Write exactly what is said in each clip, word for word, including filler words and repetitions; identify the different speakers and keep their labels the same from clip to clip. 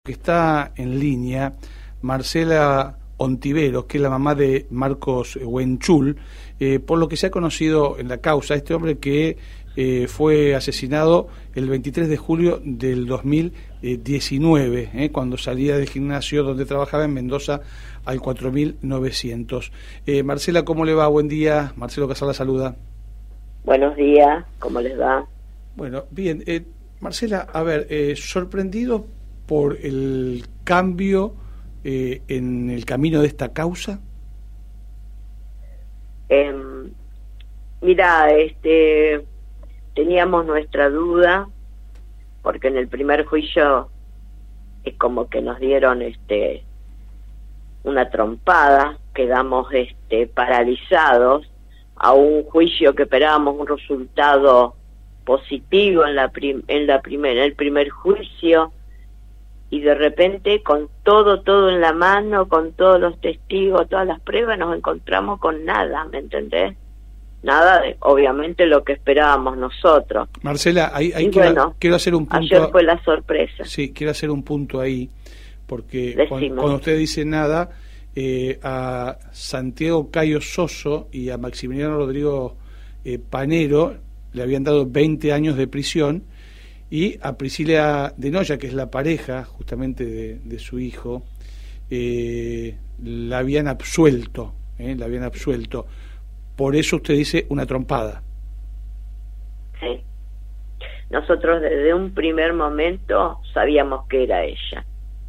Speaker 1: Que está en línea Marcela Ontiveros, que es la mamá de Marcos Huenchul, eh, por lo que se ha conocido en la causa, este hombre que eh, fue asesinado el veintitrés de julio del dos mil diecinueve, eh, cuando salía del gimnasio donde trabajaba en Mendoza al cuatro mil novecientos. Eh, Marcela, ¿cómo le va? Buen día. Marcelo Casala saluda.
Speaker 2: Buenos días, ¿cómo les va?
Speaker 1: Bueno, bien. Eh, Marcela, a ver, eh, sorprendido por el cambio eh, en el camino de esta causa.
Speaker 2: Eh, mira, este, teníamos nuestra duda, porque en el primer juicio es como que nos dieron este una trompada, quedamos este paralizados a un juicio que esperábamos un resultado positivo en la prim en la primera, en el primer juicio. Y de repente, con todo, todo en la mano, con todos los testigos, todas las pruebas, nos encontramos con nada, ¿me entendés? Nada de, obviamente, lo que esperábamos nosotros.
Speaker 1: Marcela, ahí, ahí
Speaker 2: y
Speaker 1: quiero,
Speaker 2: bueno,
Speaker 1: quiero hacer un punto.
Speaker 2: Ayer fue la sorpresa.
Speaker 1: Sí, quiero hacer un punto ahí, porque cuando, cuando usted dice nada, eh, a Santiago Cayo Soso y a Maximiliano Rodrigo eh, Panero le habían dado veinte años de prisión, y a Priscila de Noya, que es la pareja justamente de, de su hijo, eh, la habían absuelto, eh, la habían absuelto. Por eso usted dice una trompada.
Speaker 2: Sí. Nosotros desde un primer momento sabíamos que era ella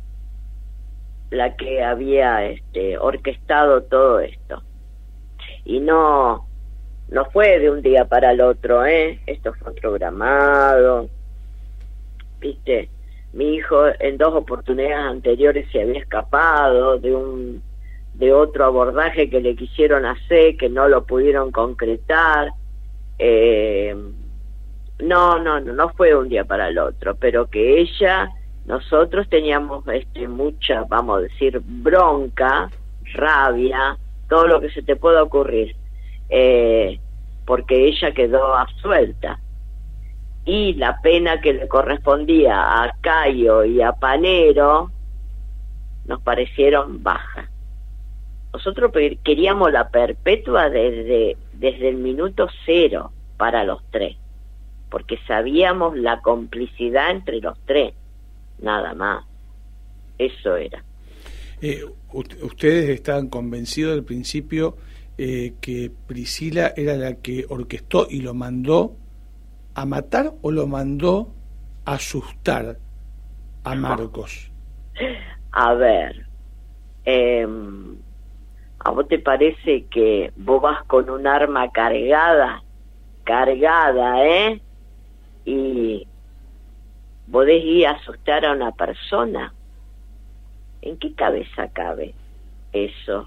Speaker 2: la que había este, orquestado todo esto. Y no, no fue de un día para el otro, ¿eh? Esto fue programado. Viste, mi hijo en dos oportunidades anteriores se había escapado de un de otro abordaje que le quisieron hacer, que no lo pudieron concretar. Eh, no, no, no, no fue un día para el otro, pero que ella, nosotros teníamos este mucha, vamos a decir, bronca, rabia, todo lo que se te pueda ocurrir, eh, porque ella quedó absuelta. Y la pena que le correspondía a Cayo y a Panero nos parecieron bajas. Nosotros queríamos la perpetua desde, desde el minuto cero para los tres, porque sabíamos la complicidad entre los tres, nada más. Eso era.
Speaker 1: Eh, ustedes estaban convencidos al principio eh, que Priscila era la que orquestó y lo mandó a matar, o lo mandó a asustar a Marcos.
Speaker 2: A ver, eh, ¿a vos te parece que vos vas con un arma cargada, cargada, eh? Y podés ir a asustar a una persona? ¿En qué cabeza cabe eso?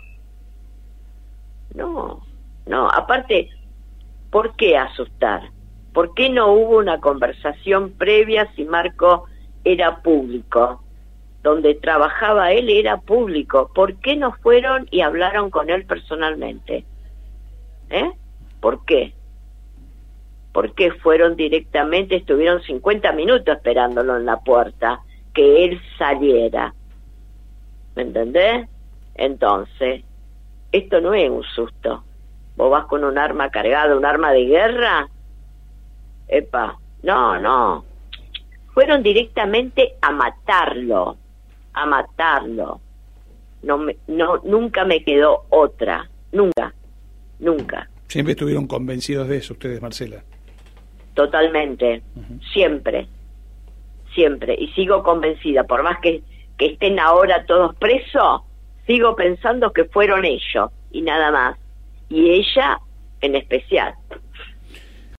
Speaker 2: No, no, aparte, ¿por qué asustar? ¿Por qué no hubo una conversación previa si Marco era público? Donde trabajaba él era público. ¿Por qué no fueron y hablaron con él personalmente? ¿Eh? ¿Por qué? ¿Por qué fueron directamente, estuvieron cincuenta minutos esperándolo en la puerta, que él saliera? ¿Me entendés? Entonces, esto no es un susto. Vos vas con un arma cargada, un arma de guerra. Epa, no, no. Fueron directamente a matarlo, a matarlo. No, me, no, nunca me quedó otra, nunca, nunca.
Speaker 1: Siempre estuvieron convencidos de eso ustedes, Marcela.
Speaker 2: Totalmente, uh-huh. siempre, siempre. Y sigo convencida, por más que, que estén ahora todos presos, sigo pensando que fueron ellos y nada más. Y ella en especial.